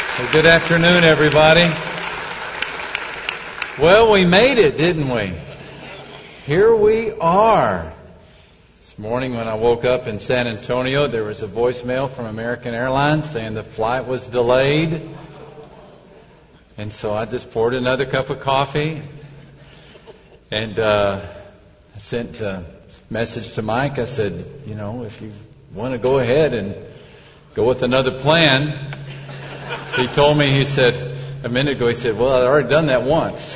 Well, good afternoon, everybody. Well, we made it, didn't we? Here we are. This morning when I woke up in San Antonio, there was a voicemail from American Airlines saying the flight was delayed. And so I just poured another cup of coffee. And I sent a message to Mike. I said, if you want to go ahead and go with another plan. He told me, he said, a minute ago, he said, well, I'd already done that once.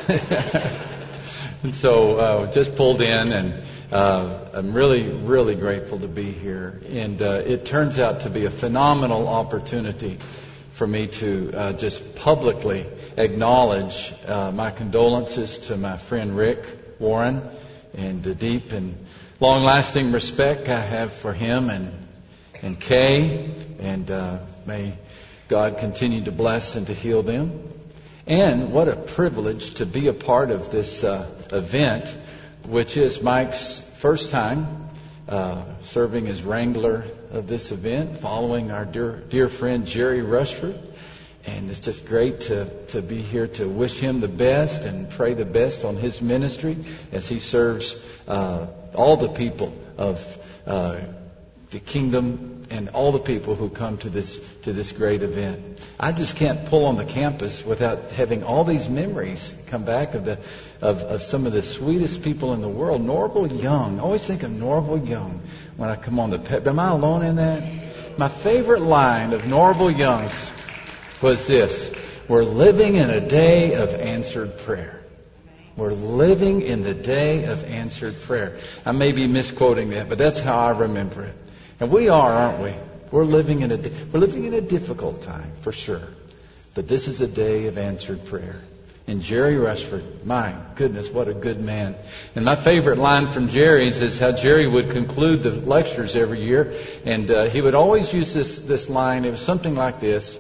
And so just pulled in, and I'm really, really grateful to be here. And it turns out to be a phenomenal opportunity for me to just publicly acknowledge my condolences to my friend Rick Warren and the deep and long-lasting respect I have for him and Kay, and may God continue to bless and to heal them. And what a privilege to be a part of this event, which is Mike's first time serving as wrangler of this event, following our dear friend Jerry Rushford. And it's just great to be here to wish him the best and pray the best on his ministry as he serves all the people of the kingdom and all the people who come to this great event. I just can't pull on the campus without having all these memories come back of some of the sweetest people in the world. Norval Young. I always think of Norval Young when I come on the pep. Am I alone in that? My favorite line of Norval Young's was this: we're living in a day of answered prayer. We're living in the day of answered prayer. I may be misquoting that, but that's how I remember it. And we are, aren't we? We're living in a difficult time, for sure. But this is a day of answered prayer. And Jerry Rushford, my goodness, what a good man. And my favorite line from Jerry's is how Jerry would conclude the lectures every year. And he would always use this line. It was something like this: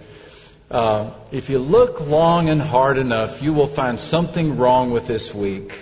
if you look long and hard enough, you will find something wrong with this week.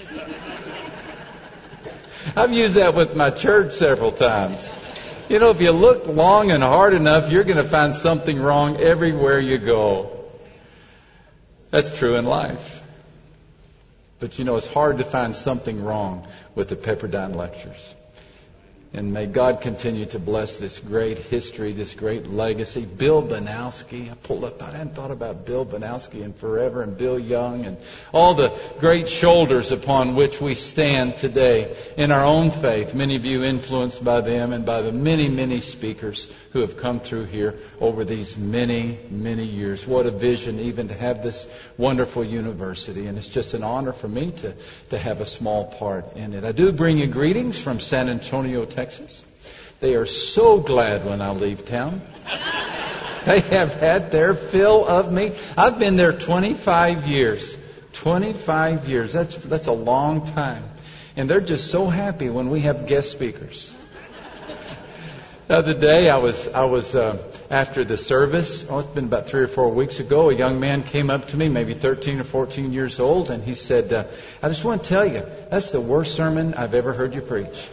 I've used that with my church several times. If you look long and hard enough, you're going to find something wrong everywhere you go. That's true in life. But it's hard to find something wrong with the Pepperdine lectures. And may God continue to bless this great history, this great legacy. Bill Banowski. I hadn't thought about Bill Banowski in forever, and Bill Young, and all the great shoulders upon which we stand today in our own faith. Many of you influenced by them and by the many, many speakers who have come through here over these many, many years. What a vision even to have this wonderful university. And it's just an honor for me to have a small part in it. I do bring you greetings from San Antonio, Texas. They are so glad when I leave town. They have had their fill of me. I've been there 25 years. 25 years. That's a long time. And they're just so happy when we have guest speakers. The other day, I was after the service. It's been about 3 or 4 weeks ago. A young man came up to me, maybe 13 or 14 years old, and he said, "I just want to tell you, that's the worst sermon I've ever heard you preach."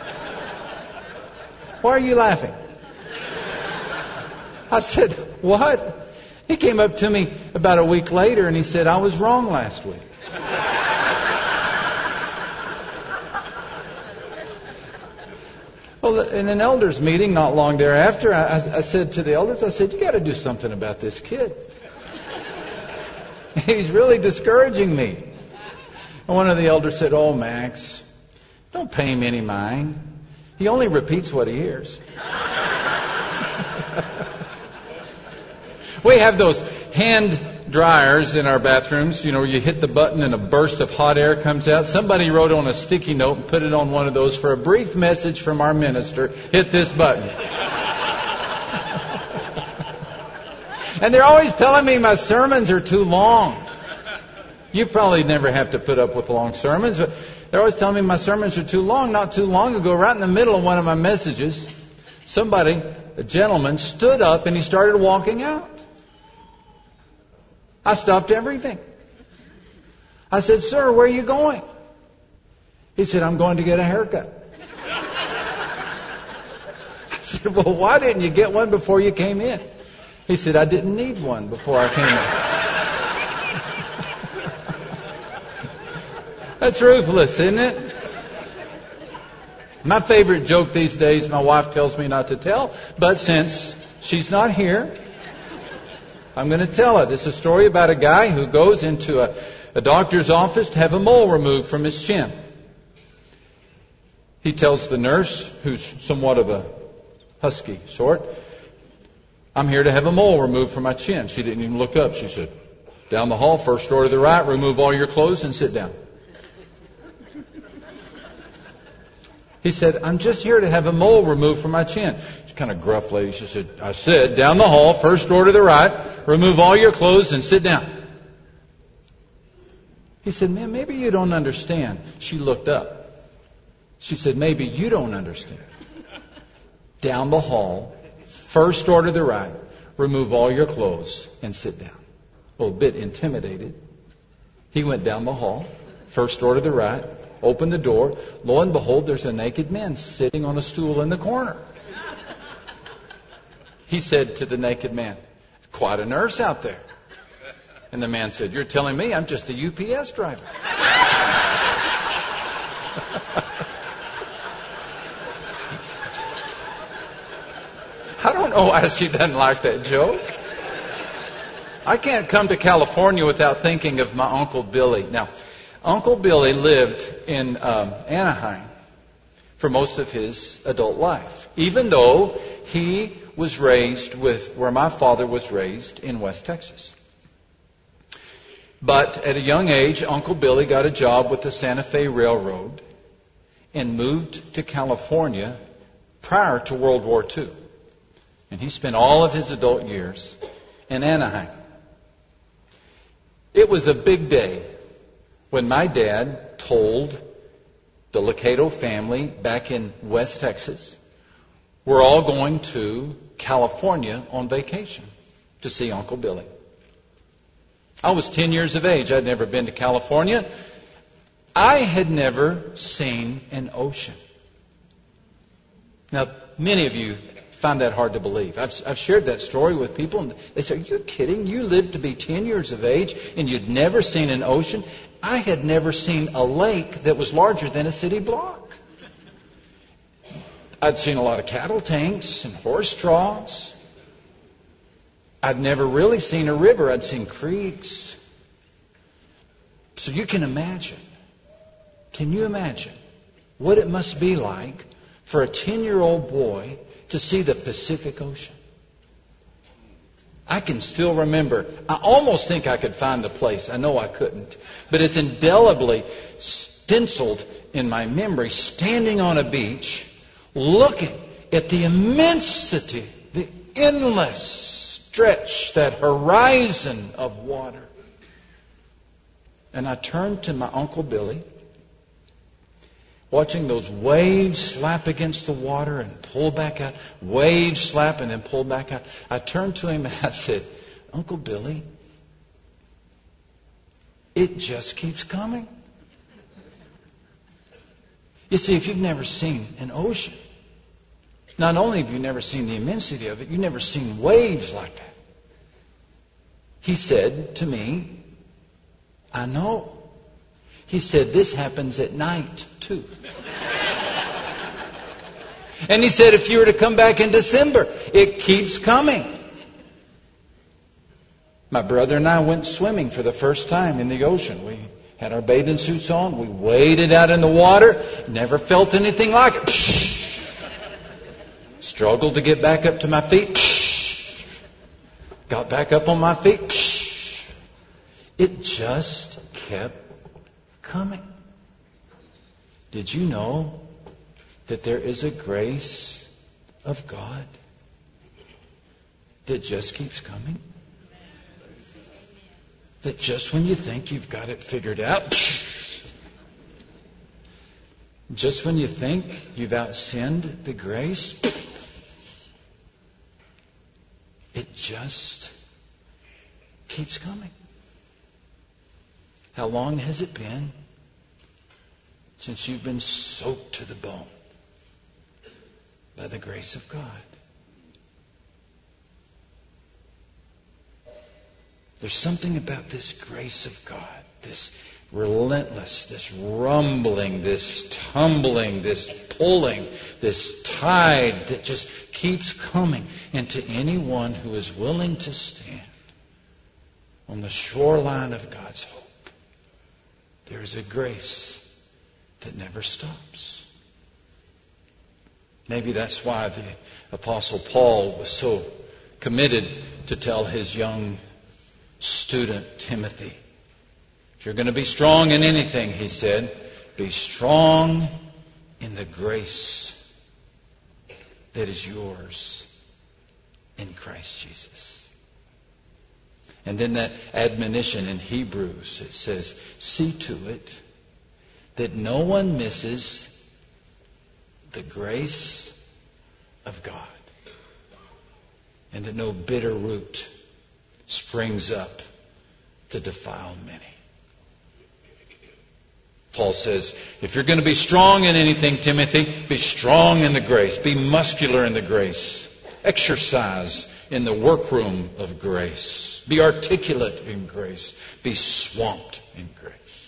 Why are you laughing? I said, "What?" He came up to me about a week later and he said, "I was wrong last week." Well, in an elders meeting not long thereafter, I said to the elders, "You got to do something about this kid. He's really discouraging me." And one of the elders said, "Oh, Max, don't pay him any mind. He only repeats what he hears." We have those hand dryers in our bathrooms, where you hit the button and a burst of hot air comes out. Somebody wrote on a sticky note and put it on one of those: "For a brief message from our minister, hit this button." And they're always telling me my sermons are too long. You probably never have to put up with long sermons, but they're always telling me my sermons are too long. Not too long ago, right in the middle of one of my messages, a gentleman, stood up and he started walking out. I stopped everything. I said, "Sir, where are you going?" He said, "I'm going to get a haircut." I said, "Well, why didn't you get one before you came in?" He said, I didn't need one before I came in. That's ruthless, isn't it? My favorite joke these days, my wife tells me not to tell, but since she's not here, I'm going to tell it. It's a story about a guy who goes into a doctor's office to have a mole removed from his chin. He tells the nurse, who's somewhat of a husky sort, I'm here to have a mole removed from my chin. She didn't even look up. She said, down the hall, first door to the right, remove all your clothes and sit down. He said, I'm just here to have a mole removed from my chin. She's kind of gruff lady. She said, I said, down the hall, first door to the right, remove all your clothes and sit down. He said, man, maybe you don't understand. She looked up. She said, maybe you don't understand. Down the hall, first door to the right, remove all your clothes and sit down. A little bit intimidated. He went down the hall, first door to the right, opened the door. Lo and behold, there's a naked man sitting on a stool in the corner. He said to the naked man, quite a nurse out there. And the man said, you're telling me I'm just a UPS driver. I don't know why she doesn't like that joke. I can't come to California without thinking of my Uncle Billy. Now, Uncle Billy lived in Anaheim for most of his adult life, even though he was raised where my father was raised in West Texas. But at a young age, Uncle Billy got a job with the Santa Fe Railroad and moved to California prior to World War II. And he spent all of his adult years in Anaheim. It was a big day when my dad told the Locato family back in West Texas, we're all going to California on vacation to see Uncle Billy. I was 10 years of age. I'd never been to California. I had never seen an ocean. Now, many of you find that hard to believe. I've shared that story with people, and they say, are you kidding? You lived to be 10 years of age, and you'd never seen an ocean? I had never seen a lake that was larger than a city block. I'd seen a lot of cattle tanks and horse troughs. I'd never really seen a river. I'd seen creeks. So you can imagine. Can you imagine what it must be like for a 10-year-old boy to see the Pacific Ocean? I can still remember. I almost think I could find the place. I know I couldn't. But it's indelibly stenciled in my memory, standing on a beach, looking at the immensity, the endless stretch, that horizon of water. And I turned to my Uncle Billy, watching those waves slap against the water and pull back out. Waves slap and then pull back out. I turned to him and I said, Uncle Billy, it just keeps coming. You see, if you've never seen an ocean, not only have you never seen the immensity of it, you've never seen waves like that. He said to me, I know. He said, this happens at night, too. And he said, if you were to come back in December, it keeps coming. My brother and I went swimming for the first time in the ocean. We had our bathing suits on. We waded out in the water. Never felt anything like it. Struggled to get back up to my feet. Got back up on my feet. It just kept coming. Did you know that there is a grace of God that just keeps coming? That just when you think you've got it figured out, just when you think you've outsinned the grace, it just keeps coming. How long has it been since you've been soaked to the bone by the grace of God? There's something about this grace of God, this relentless, this rumbling, this tumbling, this pulling, this tide that just keeps coming. And to anyone who is willing to stand on the shoreline of God's hope, there is a grace that never stops. Maybe that's why the Apostle Paul was so committed to tell his young student Timothy, if you're going to be strong in anything, he said, be strong in the grace that is yours in Christ Jesus. And then that admonition in Hebrews, it says, see to it that no one misses the grace of God, and that no bitter root springs up to defile many. Paul says, if you're going to be strong in anything, Timothy, be strong in the grace. Be muscular in the grace. Exercise in the workroom of grace. Be articulate in grace. Be swamped in grace.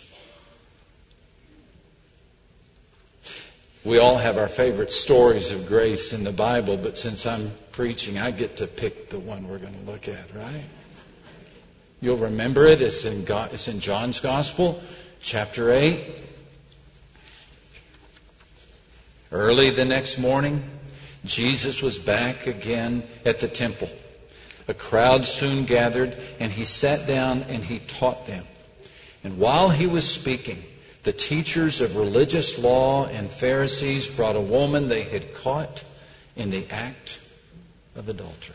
We all have our favorite stories of grace in the Bible, but since I'm preaching, I get to pick the one we're going to look at, right? You'll remember it. It's in John's Gospel, chapter 8. Early the next morning, Jesus was back again at the temple. A crowd soon gathered, and he sat down and he taught them. And while he was speaking, the teachers of religious law and Pharisees brought a woman they had caught in the act of adultery.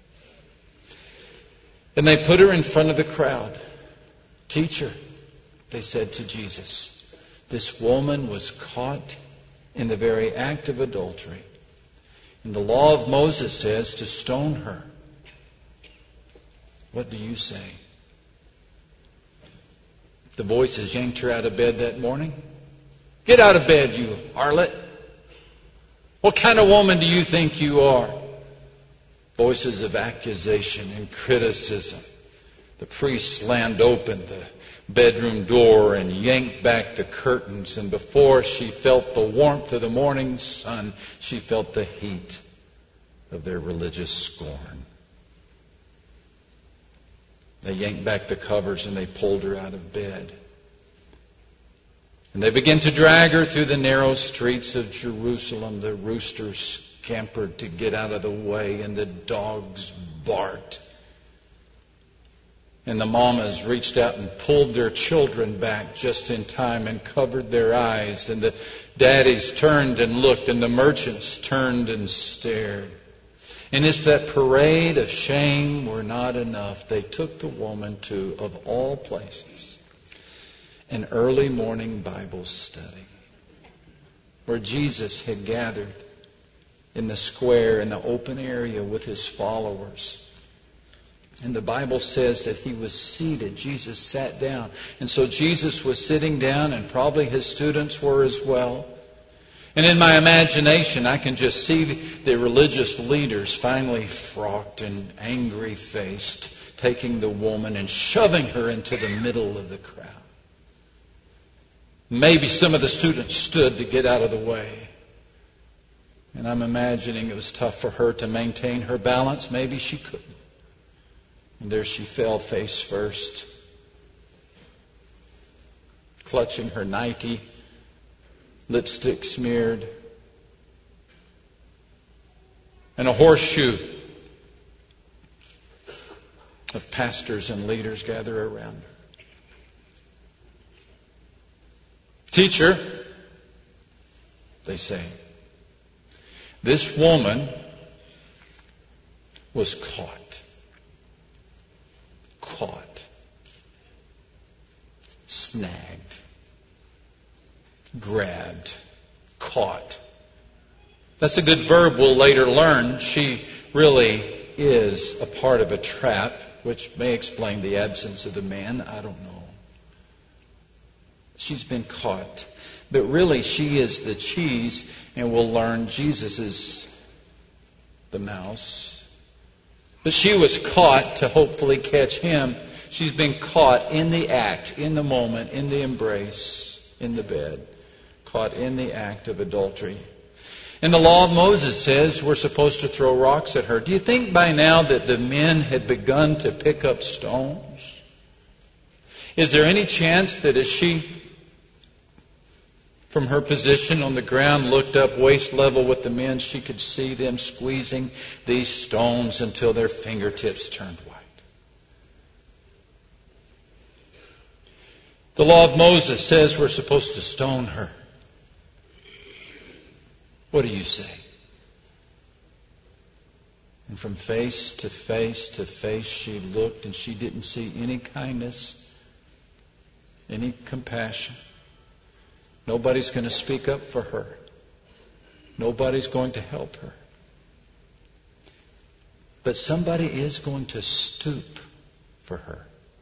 And they put her in front of the crowd. Teacher, they said to Jesus, this woman was caught in the very act of adultery. And the law of Moses says to stone her. What do you say? The voices yanked her out of bed that morning. Get out of bed, you harlot. What kind of woman do you think you are? Voices of accusation and criticism. The priest slammed open the bedroom door and yanked back the curtains. And before she felt the warmth of the morning sun, she felt the heat of their religious scorn. They yanked back the covers and they pulled her out of bed. And they began to drag her through the narrow streets of Jerusalem. The roosters scampered to get out of the way, and the dogs barked. And the mamas reached out and pulled their children back just in time and covered their eyes. And the daddies turned and looked, and the merchants turned and stared. And if that parade of shame were not enough, they took the woman to, of all places, an early morning Bible study where Jesus had gathered in the square, in the open area with his followers. And the Bible says that he was seated. Jesus sat down. And so Jesus was sitting down, and probably his students were as well. And in my imagination, I can just see the religious leaders finally frocked and angry-faced, taking the woman and shoving her into the middle of the crowd. Maybe some of the students stood to get out of the way. And I'm imagining it was tough for her to maintain her balance. Maybe she couldn't. And there she fell face first, clutching her nightie, lipstick smeared, and a horseshoe of pastors and leaders gather around her. Teacher, they say, this woman was caught, snagged, grabbed, caught. That's a good verb we'll later learn. She really is a part of a trap, which may explain the absence of the man. I don't know. She's been caught. But really, she is the cheese, and we'll learn Jesus is the mouse. But she was caught to hopefully catch him. She's been caught in the act, in the moment, in the embrace, in the bed. Caught in the act of adultery. And the law of Moses says we're supposed to throw rocks at her. Do you think by now that the men had begun to pick up stones? Is there any chance that as she, from her position on the ground, looked up waist level with the men, she could see them squeezing these stones until their fingertips turned white? The law of Moses says we're supposed to stone her. What do you say? And from face to face to face she looked, and she didn't see any kindness, any compassion. Nobody's going to speak up for her. Nobody's going to help her. But somebody is going to stoop for her.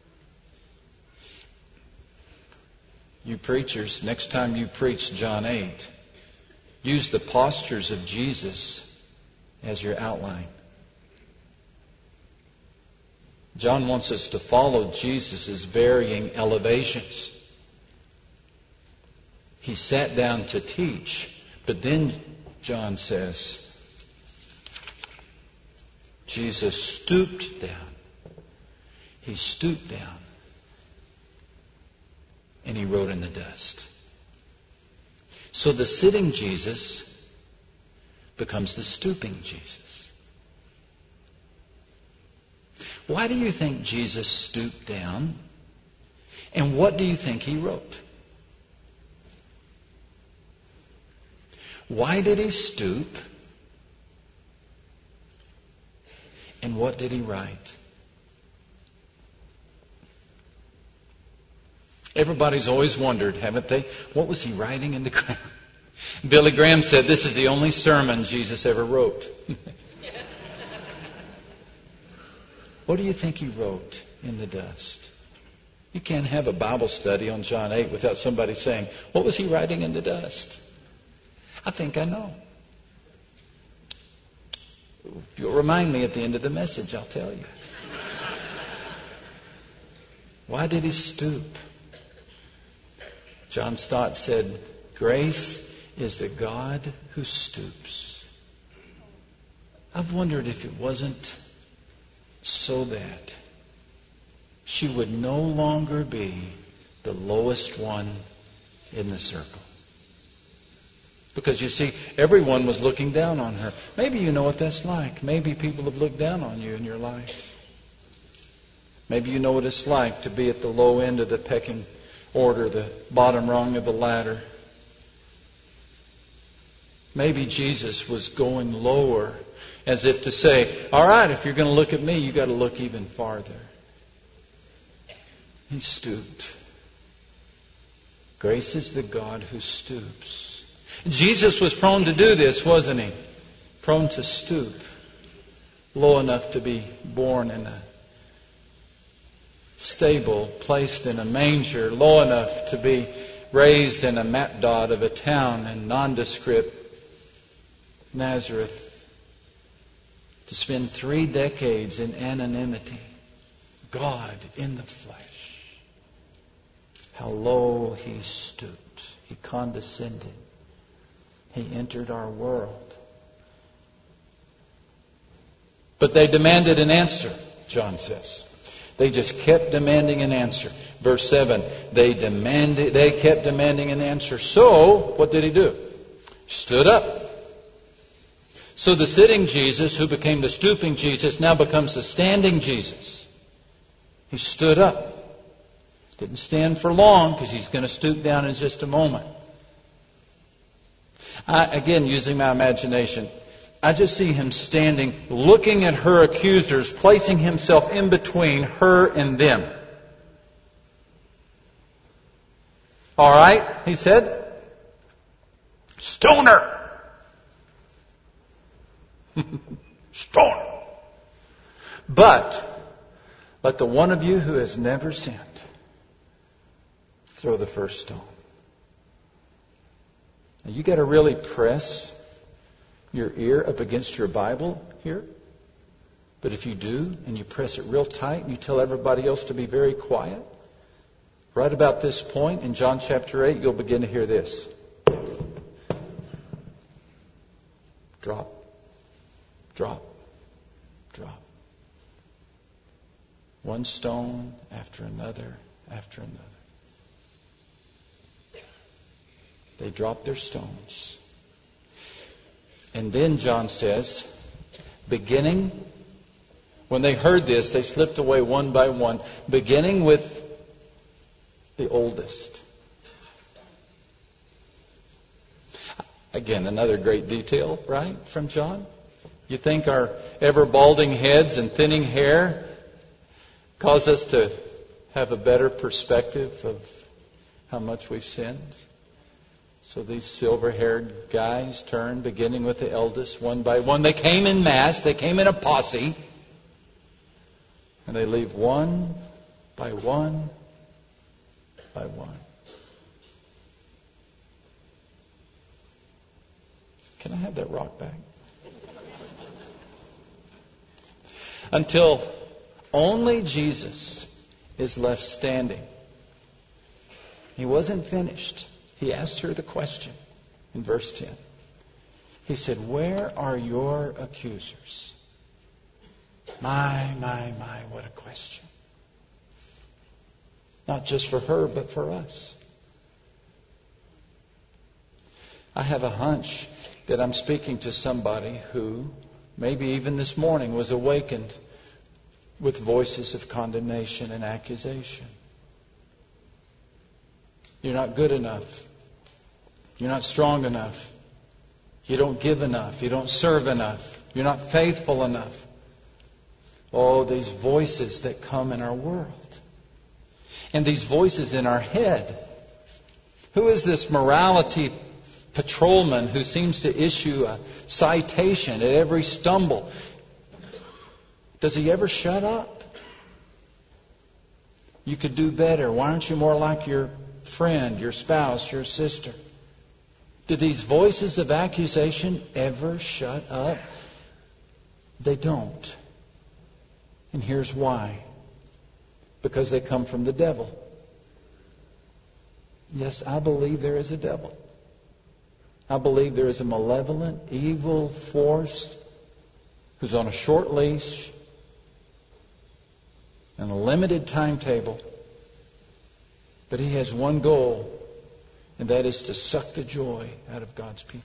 You preachers, next time you preach John 8, use the postures of Jesus as your outline. John wants us to follow Jesus' varying elevations. He sat down to teach, but then John says, Jesus stooped down. He stooped down and he wrote in the dust. So the sitting Jesus becomes the stooping Jesus. Why do you think Jesus stooped down? And what do you think he wrote? Why did he stoop? And what did he write? Everybody's always wondered, haven't they? What was he writing in the ground? Billy Graham said this is the only sermon Jesus ever wrote. What do you think he wrote in the dust? You can't have a Bible study on John 8 without somebody saying, what was he writing in the dust? I think I know. If you'll remind me at the end of the message, I'll tell you. Why did he stoop? John Stott said, grace is the God who stoops. I've wondered if it wasn't so that she would no longer be the lowest one in the circle. Because you see, everyone was looking down on her. Maybe you know what that's like. Maybe people have looked down on you in your life. Maybe you know what it's like to be at the low end of the pecking order, the bottom rung of the ladder. Maybe Jesus was going lower, as if to say, all right, if you're going to look at me, you've got to look even farther. He stooped. Grace is the God who stoops. Jesus was prone to do this, wasn't he? Prone to stoop. Low enough to be born in a stable, placed in a manger, low enough to be raised in a map dot of a town in nondescript Nazareth, to spend 3 decades in anonymity. God in the flesh. How low he stooped. He condescended. He entered our world. But they demanded an answer, John says. They just kept demanding an answer. Verse 7, they kept demanding an answer. So, what did he do? Stood up. So the sitting Jesus, who became the stooping Jesus, now becomes the standing Jesus. He stood up. Didn't stand for long, because he's going to stoop down in just a moment. Again, using my imagination, I just see him standing, looking at her accusers, placing himself in between her and them. All right, he said, stone her. Stone her. But let the one of you who has never sinned throw the first stone. Now, you got to really press your ear up against your Bible here. But if you do, and you press it real tight, and you tell everybody else to be very quiet, right about this point in John chapter 8, you'll begin to hear this. Drop, drop, drop. One stone after another, after another. They dropped their stones. And then John says, beginning, when they heard this, they slipped away one by one, beginning with the oldest. Again, another great detail, right, from John? You think our ever balding heads and thinning hair cause us to have a better perspective of how much we've sinned? So these silver-haired guys turn, beginning with the eldest, one by one. They came in mass. They came in a posse. And they leave one by one by one. Can I have that rock back? Until only Jesus is left standing. He wasn't finished. He asked her the question in verse 10. He said, where are your accusers? My, what a question. Not just for her, but for us. I have a hunch that I'm speaking to somebody who, maybe even this morning, was awakened with voices of condemnation and accusation. You're not good enough. You're not strong enough. You don't give enough. You don't serve enough. You're not faithful enough. Oh, these voices that come in our world. And these voices in our head. Who is this morality patrolman who seems to issue a citation at every stumble? Does he ever shut up? You could do better. Why aren't you more like your friend, your spouse, your sister? Do these voices of accusation ever shut up? They don't. And here's why. Because they come from the devil. Yes, I believe there is a devil. I believe there is a malevolent, evil force who's on a short leash and a limited timetable. But he has one goal, and that is to suck the joy out of God's people.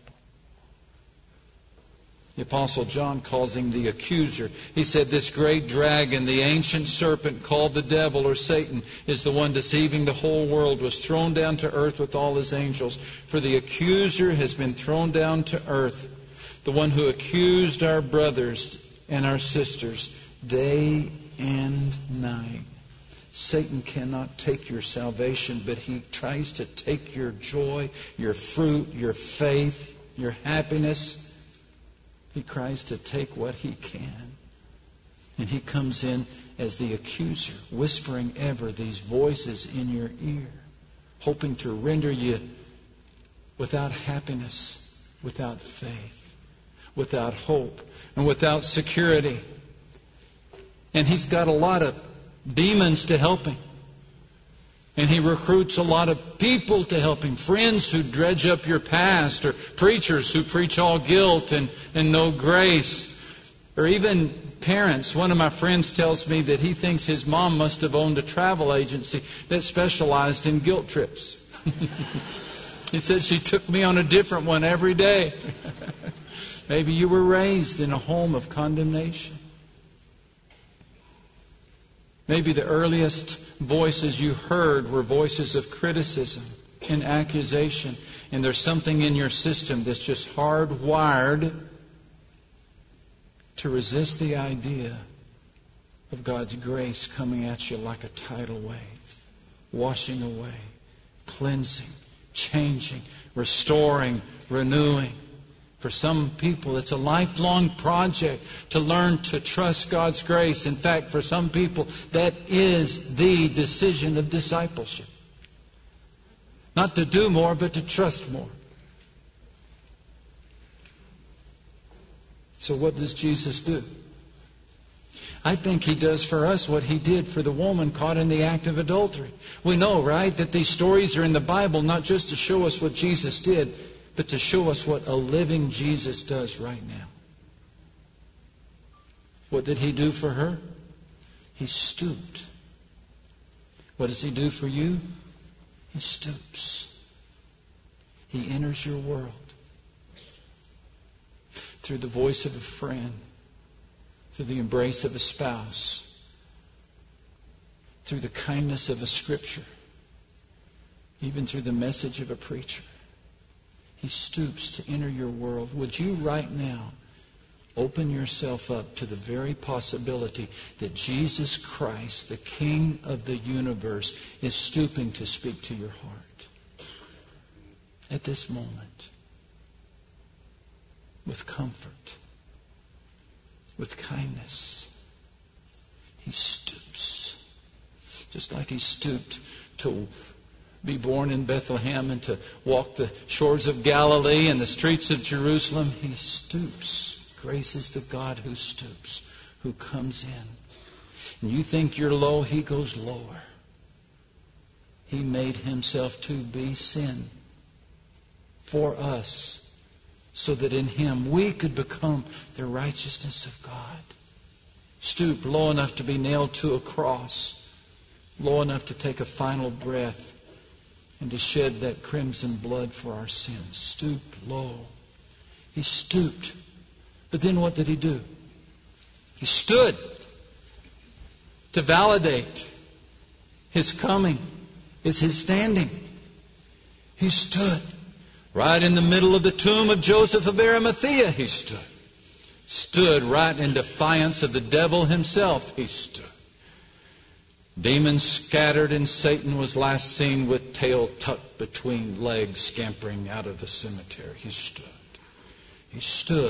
The Apostle John calls him the accuser. He said this great dragon, the ancient serpent called the devil or Satan, is the one deceiving the whole world, was thrown down to earth with all his angels. For the accuser has been thrown down to earth, the one who accused our brothers and our sisters day and night. Satan cannot take your salvation, but he tries to take your joy, your fruit, your faith, your happiness. He tries to take what he can. And he comes in as the accuser, whispering ever these voices in your ear, hoping to render you without happiness, without faith, without hope, and without security. And he's got a lot of demons to help him. And he recruits a lot of people to help him. Friends who dredge up your past, or preachers who preach all guilt and no grace. Or even parents. One of my friends tells me that he thinks his mom must have owned a travel agency that specialized in guilt trips. He said she took me on a different one every day. Maybe you were raised in a home of condemnation. Maybe the earliest voices you heard were voices of criticism and accusation. And there's something in your system that's just hardwired to resist the idea of God's grace coming at you like a tidal wave, washing away, cleansing, changing, restoring, renewing. For some people, it's a lifelong project to learn to trust God's grace. In fact, for some people, that is the decision of discipleship. Not to do more, but to trust more. So what does Jesus do? I think He does for us what He did for the woman caught in the act of adultery. We know, right, that these stories are in the Bible not just to show us what Jesus did, but to show us what a living Jesus does right now. What did He do for her? He stooped. What does He do for you? He stoops. He enters your world through the voice of a friend, through the embrace of a spouse, through the kindness of a scripture, even through the message of a preacher. He stoops to enter your world. Would you right now open yourself up to the very possibility that Jesus Christ, the King of the universe, is stooping to speak to your heart at this moment with comfort, with kindness? He stoops. Just like He stooped to be born in Bethlehem and to walk the shores of Galilee and the streets of Jerusalem, He stoops. Grace is the God who stoops, who comes in. And you think you're low, He goes lower. He made Himself to be sin for us, so that in Him we could become the righteousness of God. Stoop low enough to be nailed to a cross, low enough to take a final breath and to shed that crimson blood for our sins. Stoop low. He stooped. But then what did He do? He stood to validate His coming is His standing. He stood. Right in the middle of the tomb of Joseph of Arimathea, He stood. Stood right in defiance of the devil himself, He stood. Demons scattered and Satan was last seen with tail tucked between legs scampering out of the cemetery. He stood. He stood.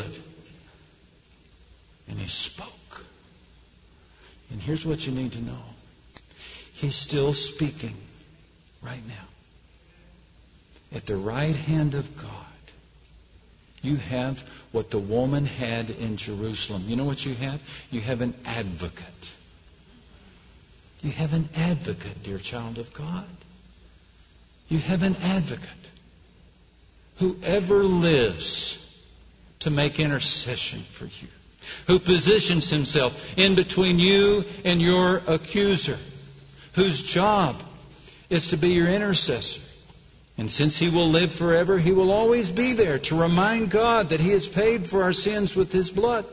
And He spoke. And here's what you need to know. He's still speaking right now. At the right hand of God, you have what the woman had in Jerusalem. You know what you have? You have an advocate. You have an advocate, dear child of God. You have an advocate. Whoever lives to make intercession for you, who positions himself in between you and your accuser, whose job is to be your intercessor. And since He will live forever, He will always be there to remind God that He has paid for our sins with His blood.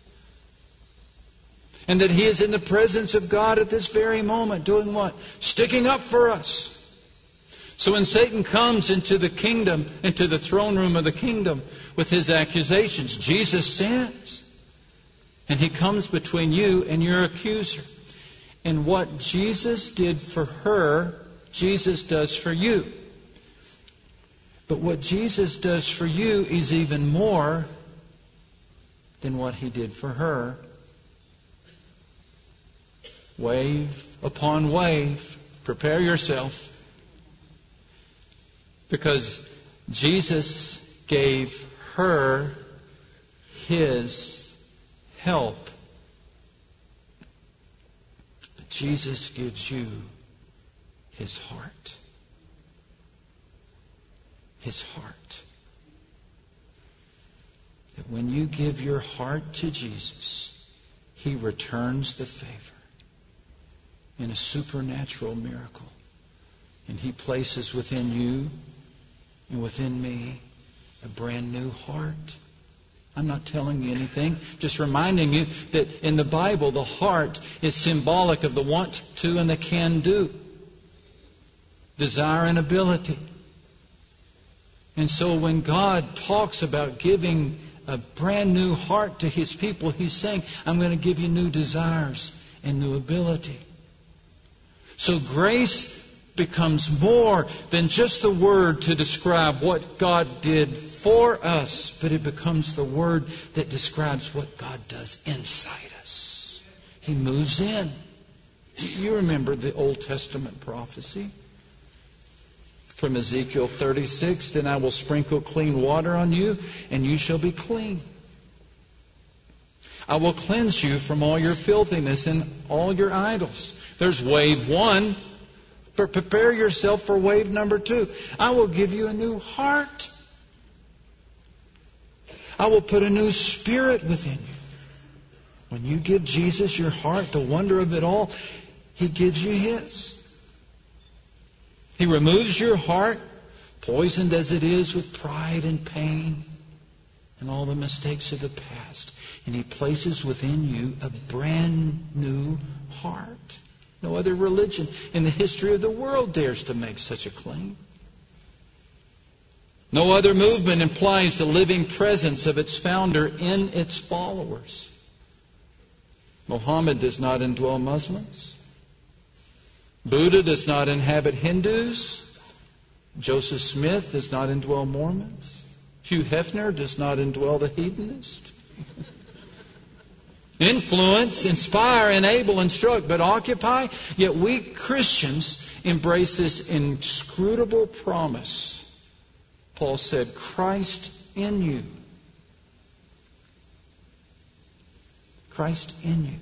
And that He is in the presence of God at this very moment. Doing what? Sticking up for us. So when Satan comes into the kingdom, into the throne room of the kingdom with his accusations, Jesus stands. And He comes between you and your accuser. And what Jesus did for her, Jesus does for you. But what Jesus does for you is even more than what He did for her. Wave upon wave. Prepare yourself. Because Jesus gave her His help. But Jesus gives you His heart. His heart. That when you give your heart to Jesus, He returns the favor in a supernatural miracle. And He places within you and within me a brand new heart. I'm not telling you anything, just reminding you that in the Bible, the heart is symbolic of the want to and the can do. Desire and ability. And so when God talks about giving a brand new heart to His people, He's saying, I'm going to give you new desires and new ability. So grace becomes more than just the word to describe what God did for us, but it becomes the word that describes what God does inside us. He moves in. You remember the Old Testament prophecy from Ezekiel 36, then I will sprinkle clean water on you, and you shall be clean. I will cleanse you from all your filthiness and all your idols. There's wave 1. Prepare yourself for wave number 2. I will give you a new heart. I will put a new spirit within you. When you give Jesus your heart, the wonder of it all, He gives you His. He removes your heart, poisoned as it is with pride and pain and all the mistakes of the past. And He places within you a brand new heart. No other religion in the history of the world dares to make such a claim. No other movement implies the living presence of its founder in its followers. Mohammed does not indwell Muslims. Buddha does not inhabit Hindus. Joseph Smith does not indwell Mormons. Hugh Hefner does not indwell the hedonist. Influence, inspire, enable, instruct, but occupy. Yet we Christians embrace this inscrutable promise. Paul said, Christ in you. Christ in you.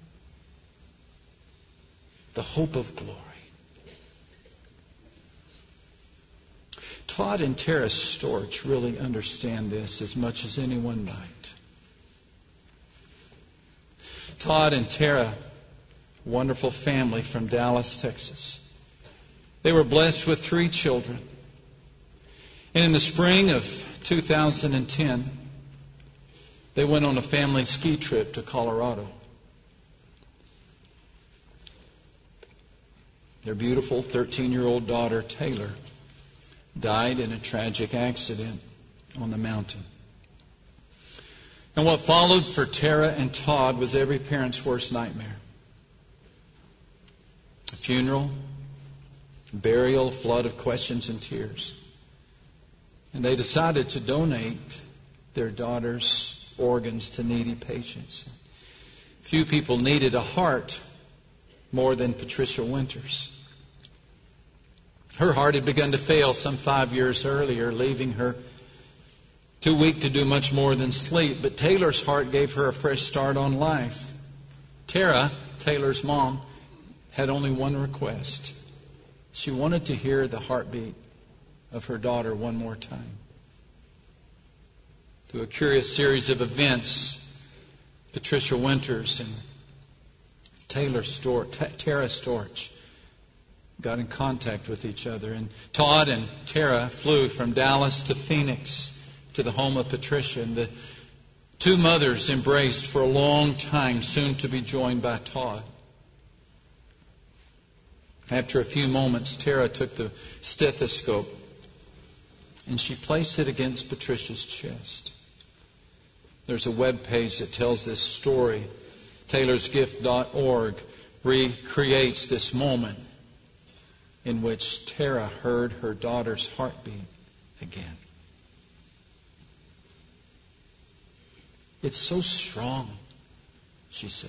The hope of glory. Todd and Tara Storch really understand this as much as anyone might. Todd and Tara, wonderful family from Dallas, Texas. They were blessed with 3 children. And in the spring of 2010, they went on a family ski trip to Colorado. Their beautiful 13-year-old daughter, Taylor, died in a tragic accident on the mountain. And what followed for Tara and Todd was every parent's worst nightmare. A funeral, a burial, a flood of questions and tears. And they decided to donate their daughter's organs to needy patients. Few people needed a heart more than Patricia Winters. Her heart had begun to fail some 5 years earlier, leaving her too weak to do much more than sleep. But Taylor's heart gave her a fresh start on life. Tara, Taylor's mom, had only one request. She wanted to hear the heartbeat of her daughter one more time. Through a curious series of events, Patricia Winters and Tara Storch got in contact with each other. And Todd and Tara flew from Dallas to Phoenix to the home of Patricia. And the 2 mothers embraced for a long time, soon to be joined by Todd. After a few moments, Tara took the stethoscope and she placed it against Patricia's chest. There's a web page that tells this story. TaylorsGift.org recreates this moment in which Tara heard her daughter's heartbeat again. It's so strong, she said.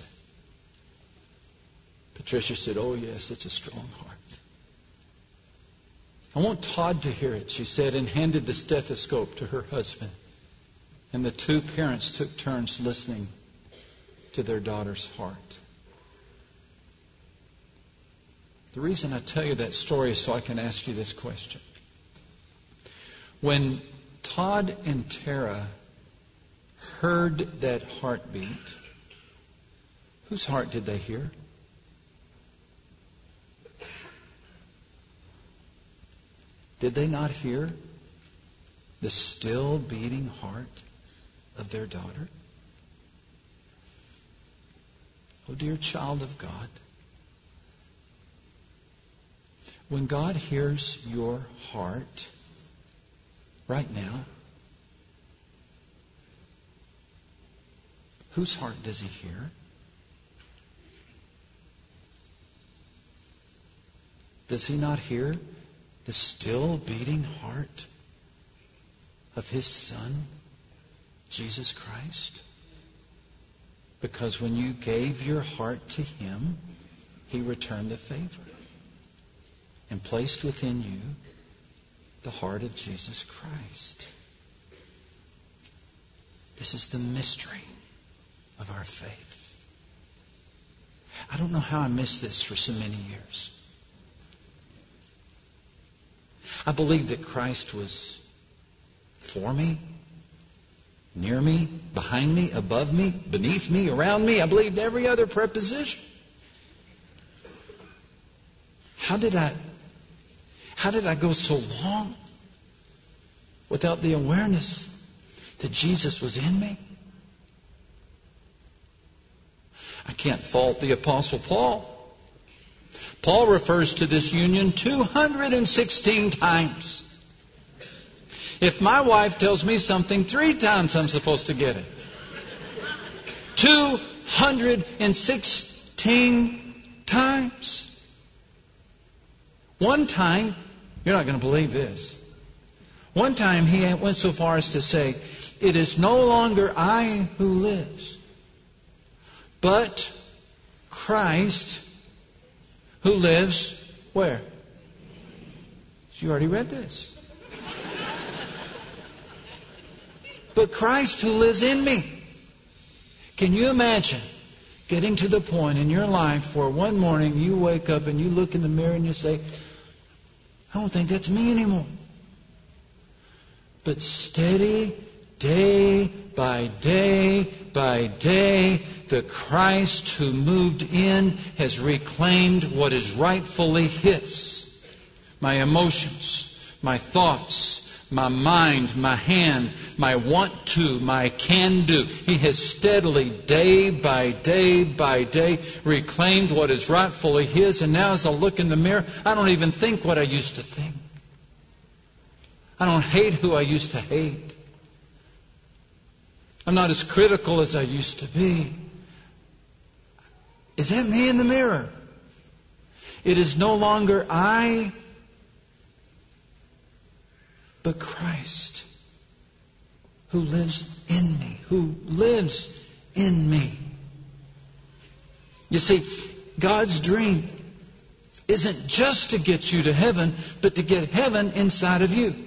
Patricia said, oh yes, it's a strong heart. I want Todd to hear it, she said, and handed the stethoscope to her husband. And the 2 parents took turns listening to their daughter's heart. The reason I tell you that story is so I can ask you this question. When Todd and Tara heard that heartbeat, whose heart did they hear? Did they not hear the still beating heart of their daughter? Oh, dear child of God, when God hears your heart right now, whose heart does He hear? Does He not hear the still beating heart of His Son, Jesus Christ? Because when you gave your heart to Him, He returned the favor and placed within you the heart of Jesus Christ. This is the mystery of our faith. I don't know how I missed this for so many years. I believed that Christ was for me, near me, behind me, above me, beneath me, around me. I believed every other preposition. How did I go so long without the awareness that Jesus was in me? I can't fault the Apostle Paul. Paul refers to this union 216 times. If my wife tells me something 3 times, I'm supposed to get it. 216 times. One time, you're not going to believe this. One time he went so far as to say, "It is no longer I who lives, but Christ who lives," where? You already read this. "But Christ who lives in me." Can you imagine getting to the point in your life where one morning you wake up and you look in the mirror and you say, "I don't think that's me anymore." But steady, day by day by day, the Christ who moved in has reclaimed what is rightfully His. My emotions, my thoughts, my mind, my hand, my want to, my can do. He has steadily, day by day by day, reclaimed what is rightfully His. And now as I look in the mirror, I don't even think what I used to think. I don't hate who I used to hate. I'm not as critical as I used to be. Is that me in the mirror? It is no longer I, but Christ who lives in me, who lives in me. You see, God's dream isn't just to get you to heaven, but to get heaven inside of you.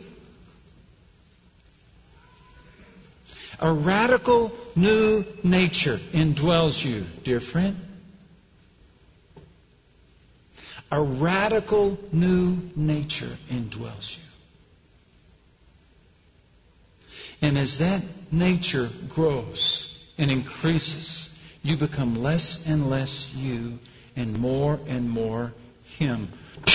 A radical new nature indwells you, dear friend. A radical new nature indwells you. And as that nature grows and increases, you become less and less you and more Him.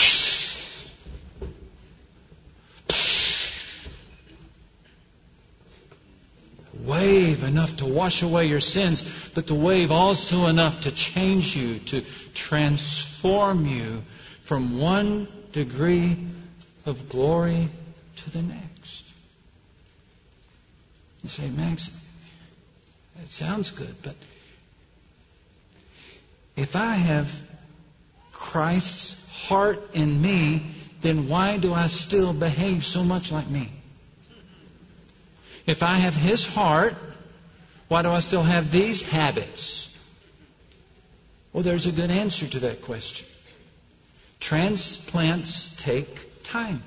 Wave enough to wash away your sins, but the wave also enough to change you, to transform you from one degree of glory to the next. You say, "Max, that sounds good, but if I have Christ's heart in me, then why do I still behave so much like me? If I have His heart, why do I still have these habits?" Well, there's a good answer to that question. Transplants take time.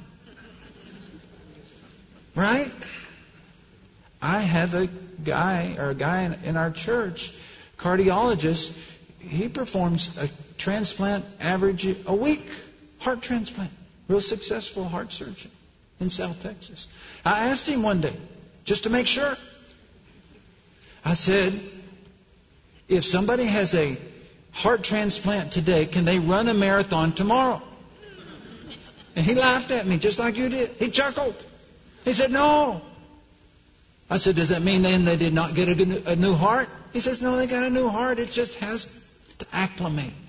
Right? I have a guy in our church, cardiologist. He performs a transplant average a week. Heart transplant. Real successful heart surgeon in South Texas. I asked him one day, just to make sure. I said, "If somebody has a heart transplant today, can they run a marathon tomorrow?" And he laughed at me just like you did. He chuckled. He said, "No." I said, "Does that mean then they did not get a new heart?" He says, "No, they got a new heart. It just has to acclimate."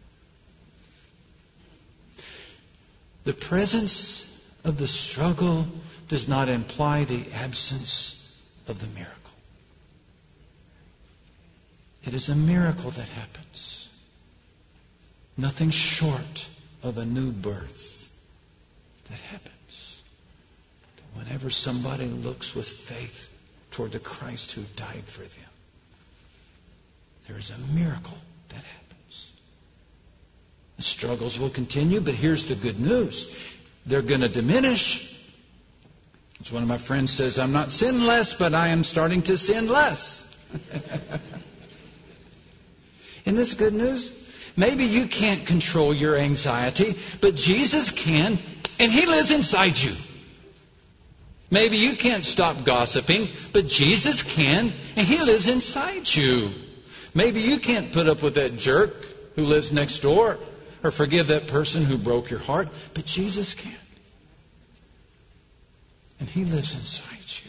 The presence of the struggle does not imply the absence of the miracle. It is a miracle that happens. Nothing short of a new birth that happens. Whenever somebody looks with faith toward the Christ who died for them, there is a miracle that happens. The struggles will continue, but here's the good news. They're going to diminish. As one of my friends says, "I'm not sinless, but I am starting to sin less." Isn't this good news? Maybe you can't control your anxiety, but Jesus can, and He lives inside you. Maybe you can't stop gossiping, but Jesus can, and He lives inside you. Maybe you can't put up with that jerk who lives next door, or forgive that person who broke your heart, but Jesus can. And He lives inside you.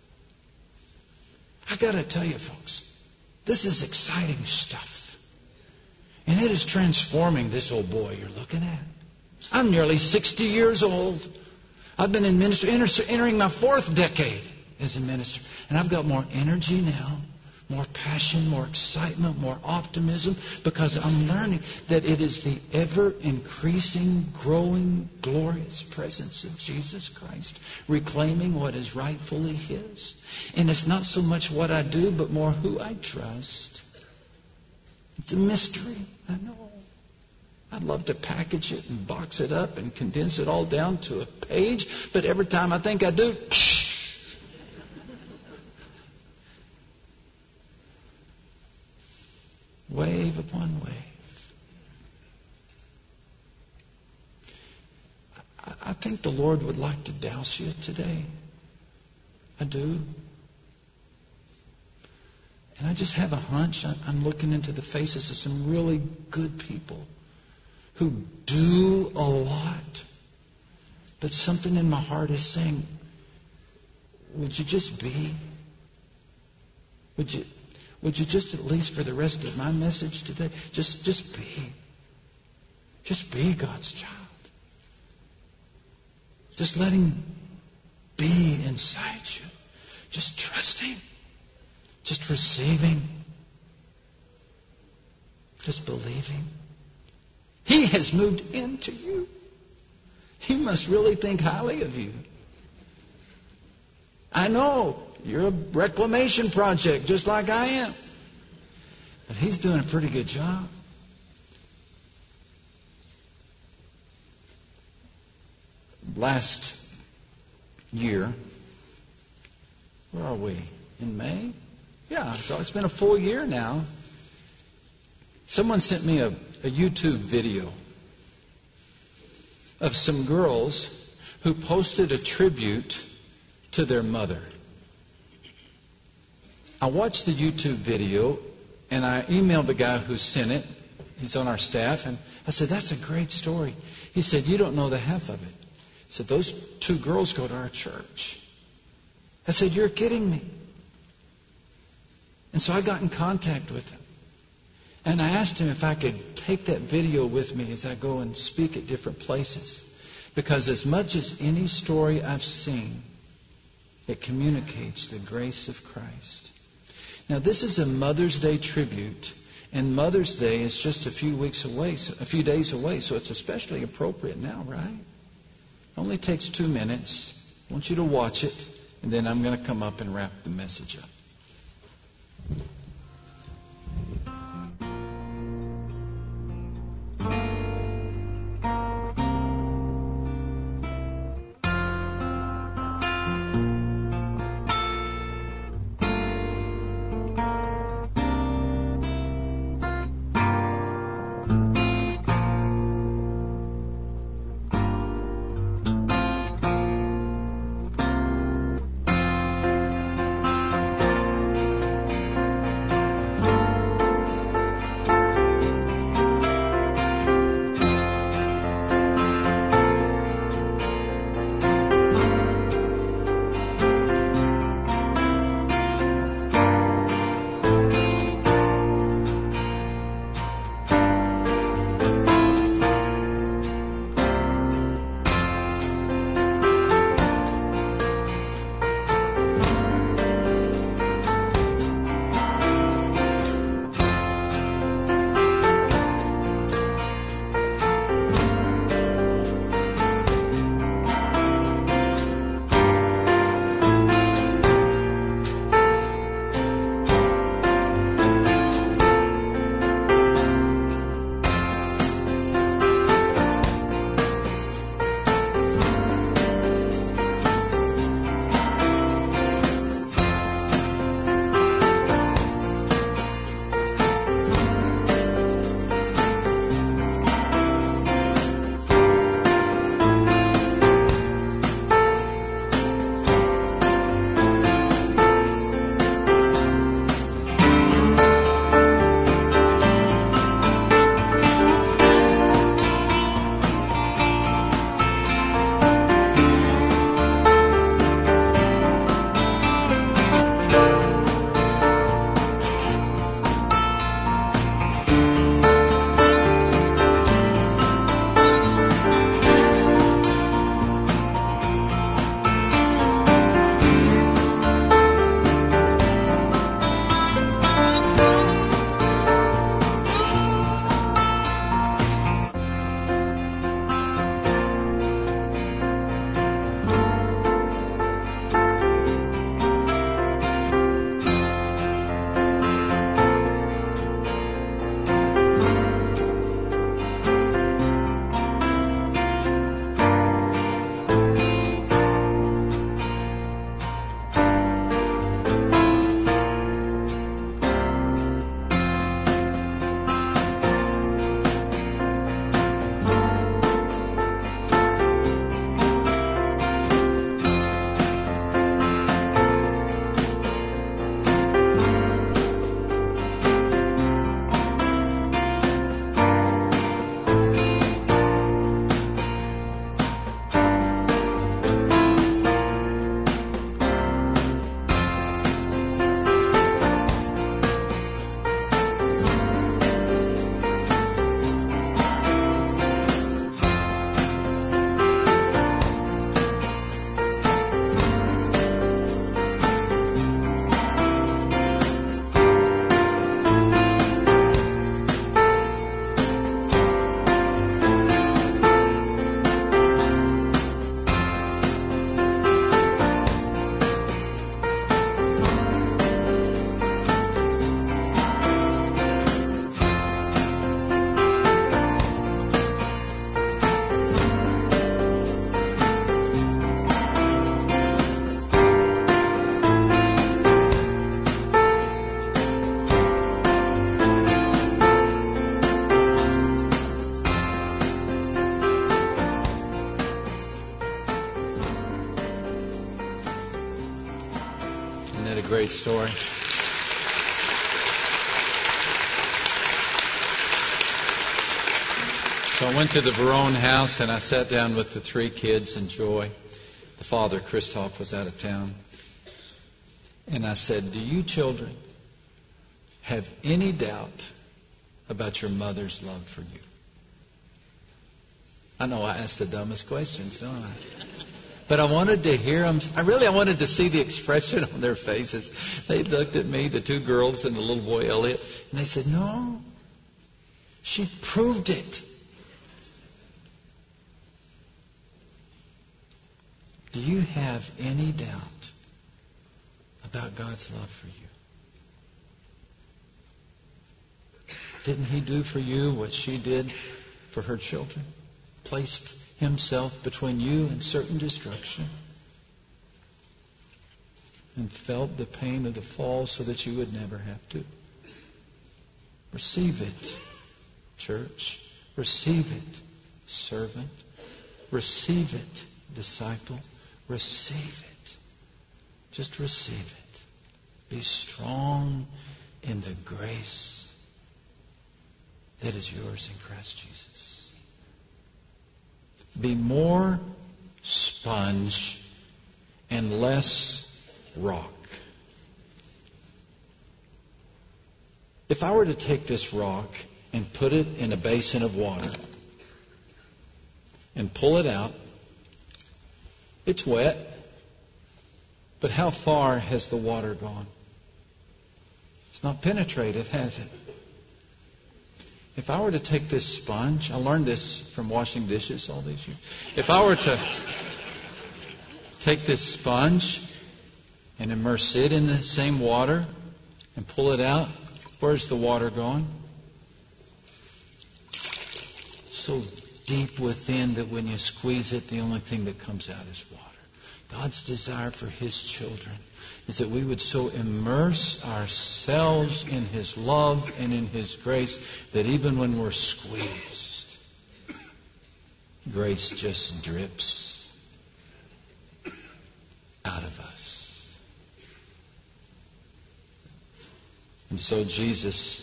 I got to tell you, folks, this is exciting stuff. And it is transforming this old boy you're looking at. I'm nearly 60 years old. I've been in ministry, entering my 4th decade as a minister. And I've got more energy now, more passion, more excitement, more optimism, because I'm learning that it is the ever-increasing, growing, glorious presence of Jesus Christ, reclaiming what is rightfully His. And it's not so much what I do, but more who I trust. It's a mystery, I know. I'd love to package it and box it up and condense it all down to a page, but every time I think I do, wave upon wave. I think the Lord would like to douse you today. I do. And I just have a hunch. I'm looking into the faces of some really good people who do a lot. But something in my heart is saying, would you just be? Would you just, at least for the rest of my message today, just be? Just be God's child. Just let Him be inside you. Just trust Him. Just receiving. Just believing. He has moved into you. He must really think highly of you. I know you're a reclamation project just like I am. But He's doing a pretty good job. Last year, where are we? In May? Yeah, so it's been a full year now. Someone sent me a YouTube video of some girls who posted a tribute to their mother. I watched the YouTube video and I emailed the guy who sent it. He's on our staff. And I said, that's a great story. He said, you don't know the half of it. He said, those 2 girls go to our church. I said, you're kidding me. And so I got in contact with him. And I asked him if I could take that video with me as I go and speak at different places. Because as much as any story I've seen, it communicates the grace of Christ. Now, this is a Mother's Day tribute. And Mother's Day is just a few days away. So it's especially appropriate now, right? It only takes 2 minutes. I want you to watch it. And then I'm going to come up and wrap the message up. great story. So I went to the Verone house and I sat down with the 3 kids and Joy. The father, Christoph, was out of town. And I said, do you children have any doubt about your mother's love for you? I know I asked the dumbest questions, don't I? But I wanted to hear them. I wanted to see the expression on their faces. They looked at me, the 2 girls and the little boy Elliot, and they said, no, she proved it. Do you have any doubt about God's love for you? Didn't He do for you what she did for her children? Placed Himself between you and certain destruction and felt the pain of the fall so that you would never have to. Receive it, church. Receive it, servant. Receive it, disciple. Receive it. Just receive it. Be strong in the grace that is yours in Christ Jesus. Be more sponge and less rock. If I were to take this rock and put it in a basin of water and pull it out, it's wet, but how far has the water gone? It's not penetrated, has it? If I were to take this sponge, I learned this from washing dishes all these years. If I were to take this sponge and immerse it in the same water and pull it out, where's the water gone? So deep within that when you squeeze it, the only thing that comes out is water. God's desire for His children is that we would so immerse ourselves in His love and in His grace that even when we're squeezed, grace just drips out of us. And so Jesus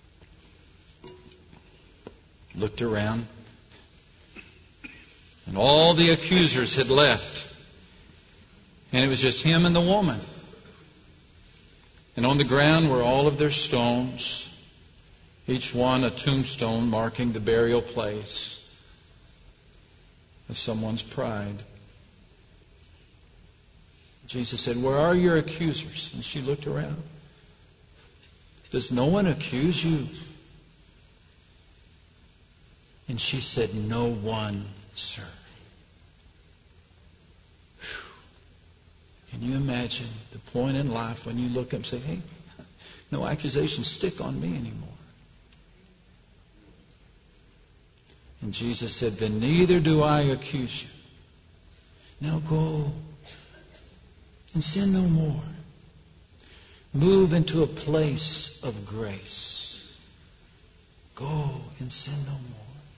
looked around, and all the accusers had left. And it was just Him and the woman. And on the ground were all of their stones, each one a tombstone marking the burial place of someone's pride. Jesus said, where are your accusers? And she looked around. Does no one accuse you? And she said, no one, sir. Can you imagine the point in life when you look up and say, hey, no accusations stick on me anymore? And Jesus said, then neither do I accuse you. Now go and sin no more. Move into a place of grace. Go and sin no more.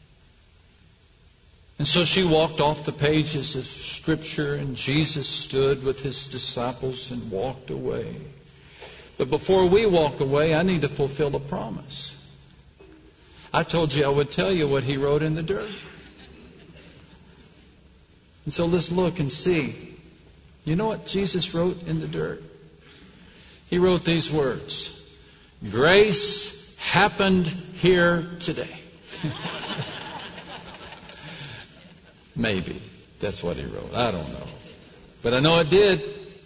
And so she walked off the pages of Scripture, and Jesus stood with His disciples and walked away. But before we walk away, I need to fulfill a promise. I told you I would tell you what He wrote in the dirt. And so let's look and see. You know what Jesus wrote in the dirt? He wrote these words. Grace happened here today. Maybe that's what he wrote. I don't know. But I know it did.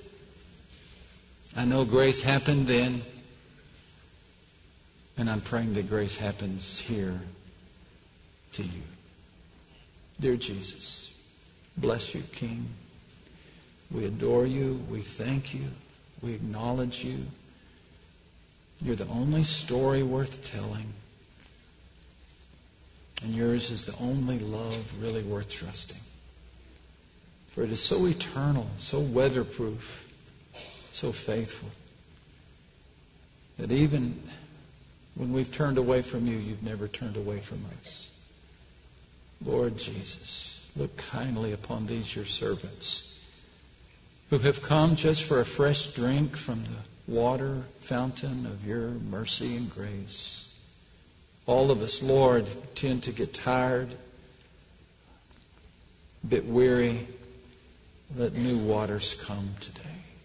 I know grace happened then. And I'm praying that grace happens here to you. Dear Jesus, bless you, King. We adore you. We thank you. We acknowledge you. You're the only story worth telling. And yours is the only love really worth trusting. For it is so eternal, so weatherproof, so faithful, that even when we've turned away from you, you've never turned away from us. Lord Jesus, look kindly upon these your servants who have come just for a fresh drink from the water fountain of your mercy and grace. All of us, Lord, tend to get tired, a bit weary. Let new waters come today.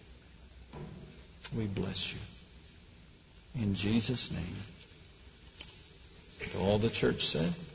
We bless you. In Jesus' name. And all the church said.